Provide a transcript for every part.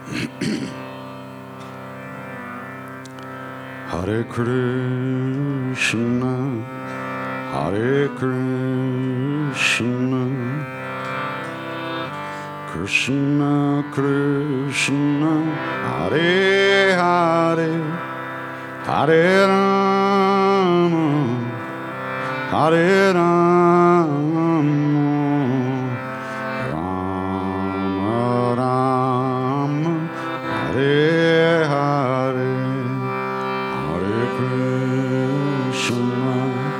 Hare Krishna, Hare Krishna, Krishna Krishna, Hare Hare, Hare Rama, Hare Rama, Rama Rama, Hare Hare, Hare Krishna,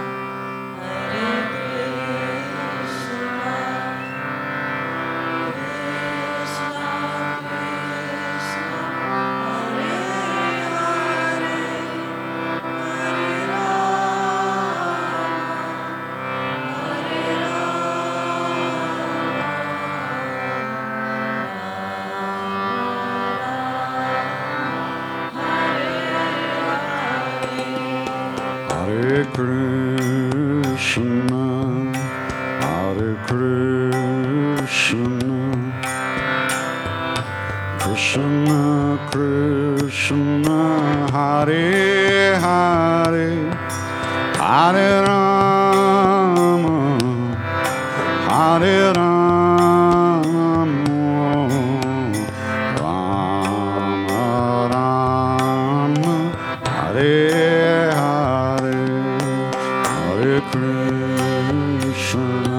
Hare Krishna, Hare Krishna, Krishna Krishna, Hare Hare, Hare Rama, Hare Rama, Rama Rama, Hare Hare, Hare Krishna.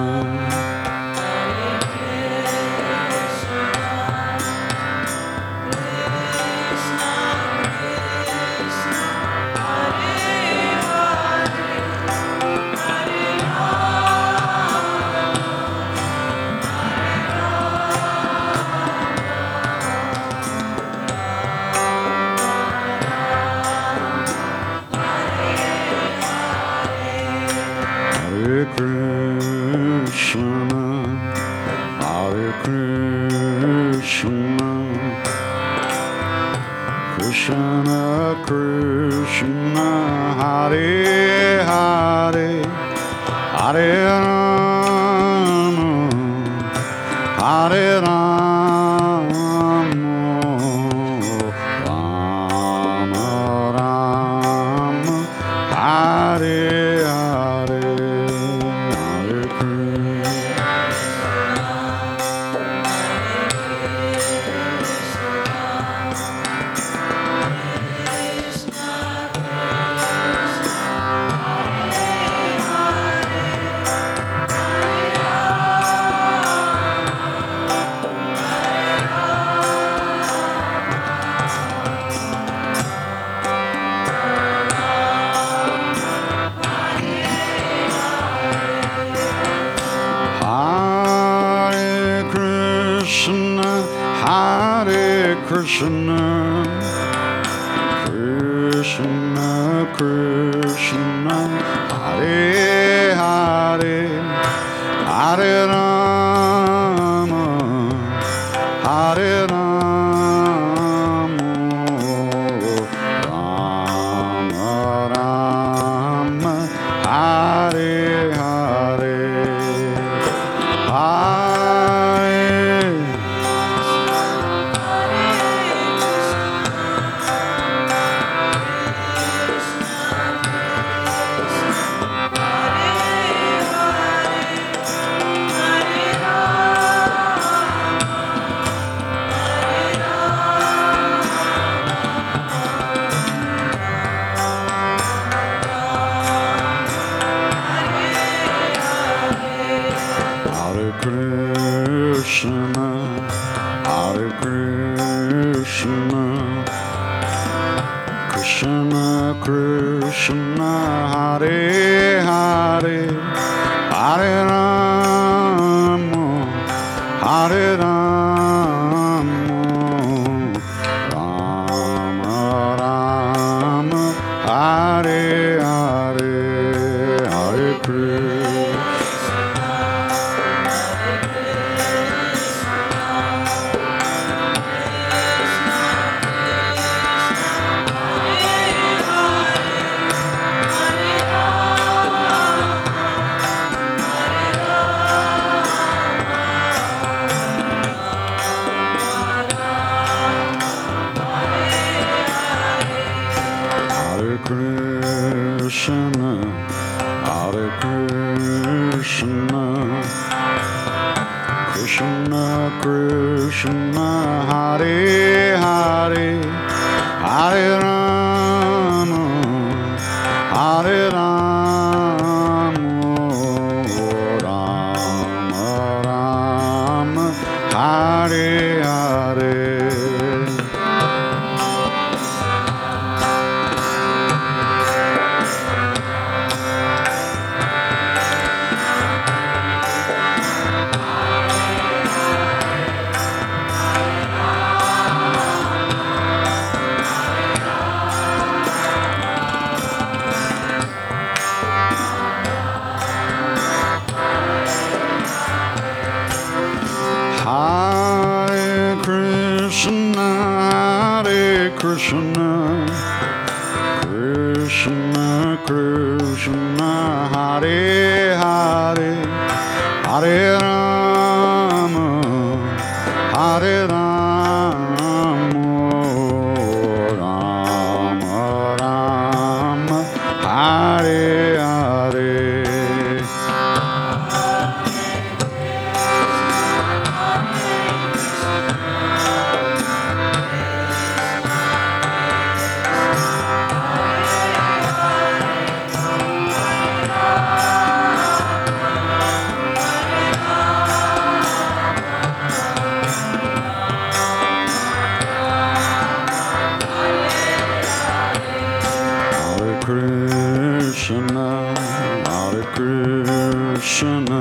Hare Krishna, Hare Krishna, Krishna Krishna, Hare Hare, Hare Rama, Hare Rama, Rama Rama, Hare Hare, Hare Krishna. Hare Krishna, Hare Krishna, Krishna Krishna, Hare Hare, Hare Rama, Hare Rama, Rama Rama, Hare Hare, Hare. Hare Krishna, Hare Krishna, Krishna Krishna, Hare Hare, Hare Rama, Hare Rama, Rama Rama, Hare Hare, Hare Krishna. Krishna Krishna Hare Hare Hare Rama Hare Rama Rama Rama Hare Hare. Hare Krishna, Hare Krishna, Krishna Krishna, Hare Hare, Hare Rama, Hare Rama, Rama Rama, Hare Hare. Krishna, Hare Krishna,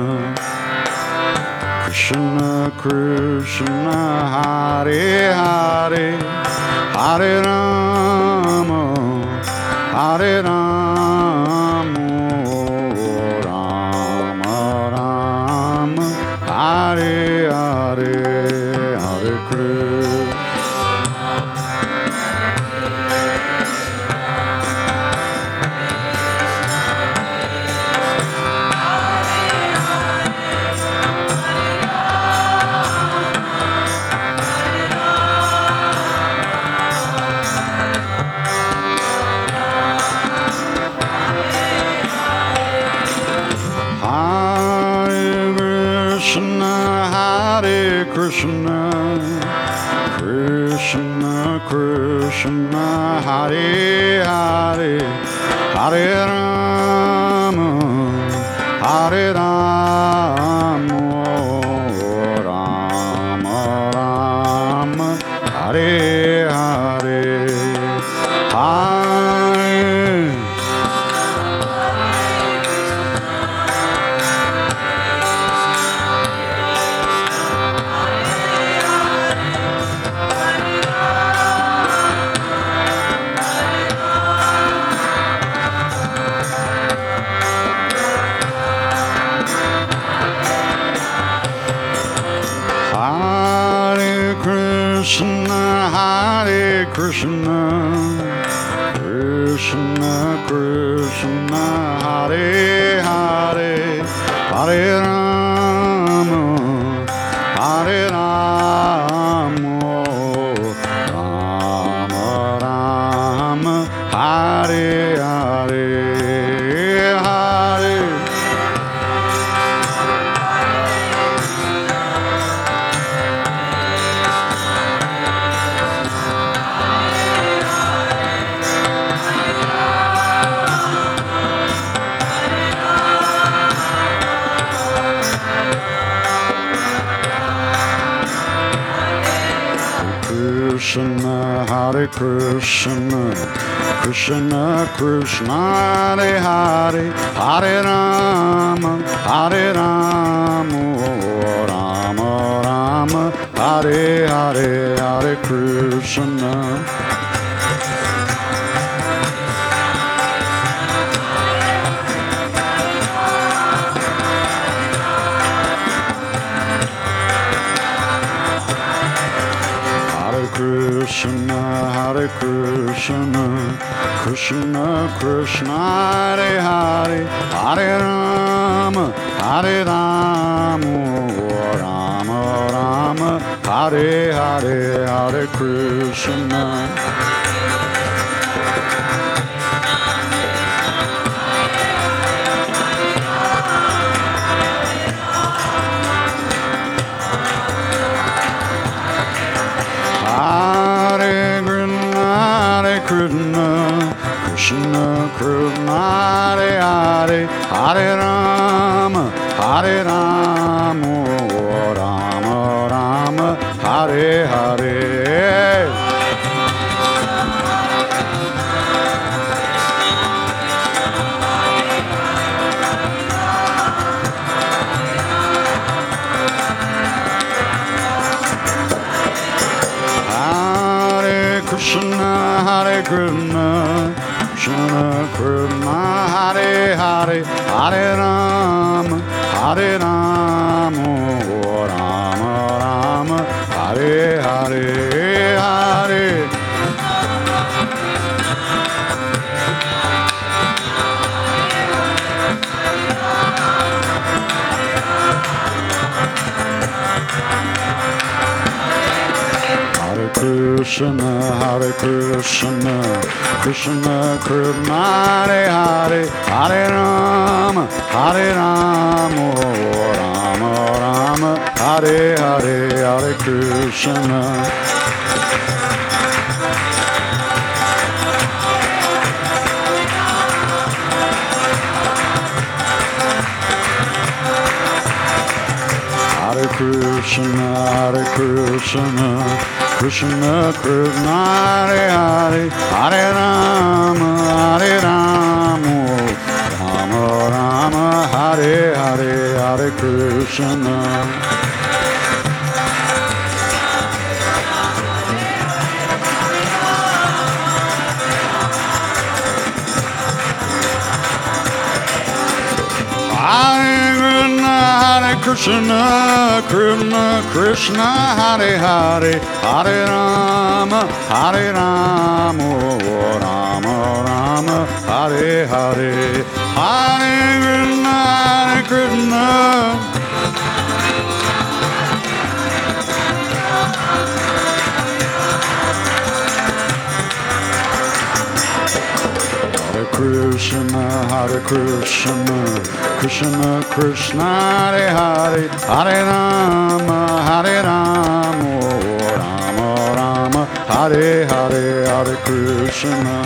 Krishna Krishna, Hare Hare, Hare Rama, Hare Rama, Rama Rama, Hare Hare, Hare Krishna. Krishna, Krishna Krishna, Hare Hare, Hare Rama, Hare Rama, Rama Rama, Hare Hare, Hare. Krishna, Hare Krishna, Krishna Krishna, Hare Hare, Hare Rama, Hare Rama, Rama Rama, Hare Hare, Hare. Krishna, Hare Krishna, Krishna Krishna, Hare Hare, Hare Rama, Hare Rama, Rama Rama, Hare Hare, Hare Krishna. Krishna, Hare Krishna, Krishna Krishna, Hare Hare, Hare Rama, Hare Rama, Rama Rama, Hare Hare, Hare Krishna. Krishna, Krishna Krishna, Hare Hare, Hare Rama, Hare Rama, Rama Rama, Hare Hare. Krishna, Hare Krishna, Krishna Krishna, Hare Hare, Hare Rama, Hare Rama, Rama Rama, Hare Hare, Hare. Krishna, Hare Krishna, Krishna Krishna, Hare Hare, Hare Rama, Hare Rama, Rama Rama, Hare Hare, Hare Krishna. Hare Krishna, Hare Krishna, Krishna Krishna, Hare Hare, Hare Rama, Hare Rama, Rama Rama, Hare Hare, Hare Krishna. Hare Krishna, Krishna Krishna, Hare Hare, Hare Rama, Hare Rama, Rama Rama, Hare Hare, Hare Krishna, Hare Krishna, Hare Krishna, Krishna Krishna, Hare Hare, Hare Rama, Hare Rama, Rama Rama, Hare Hare, Hare Krishna.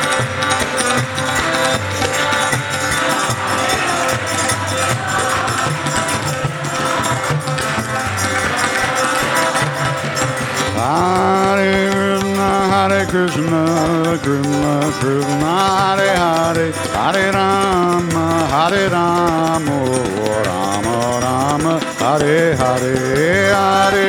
Hare Krishna, Krishna Krishna, Hare Hare, Hare Rama, Hare Rama, Rama Rama, Hare Hare, Hare.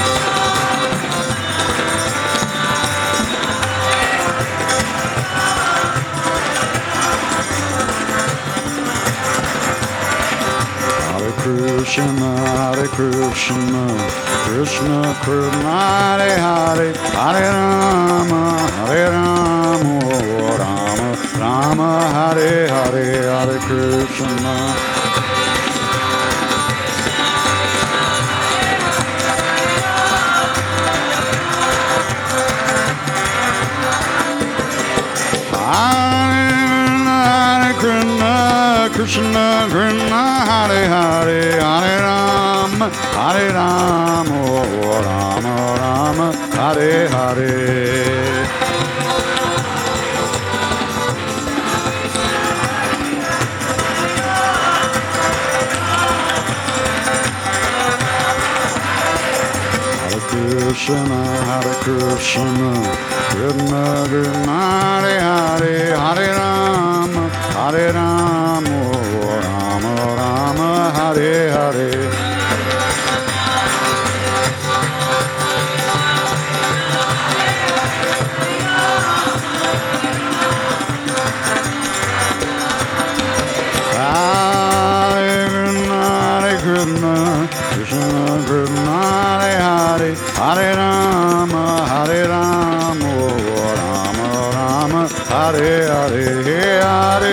Krishna, Hare Krishna, Krishna Krishna, Hare Hare, Hare Rama, Hare Rama, Rama Rama, Hare Hare, Hare Krishna. Hare Krishna, Krishna Krishna, Hare Hare, Hare Rama, Hare Rama, Rama Rama, Hare Hare. Krishna, Hare Krishna, Krishna Krishna, Hare Hare, Hare Rama, Hare Rama, Rama Rama, Hare Hare. Krishna, Krishna Krishna, Hare Hare, Hare Rama, Hare Rama, Rama Rama, Hare Hare, Hare.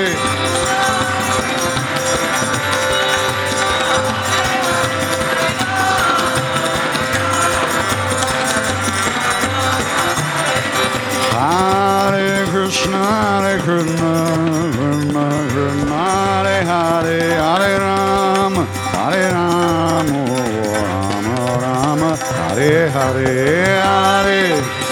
Hare Krishna, Krishna Krishna, Hare Hare, Hare Rama, Hare Rama, Rama Rama, Hare Hare, Hare.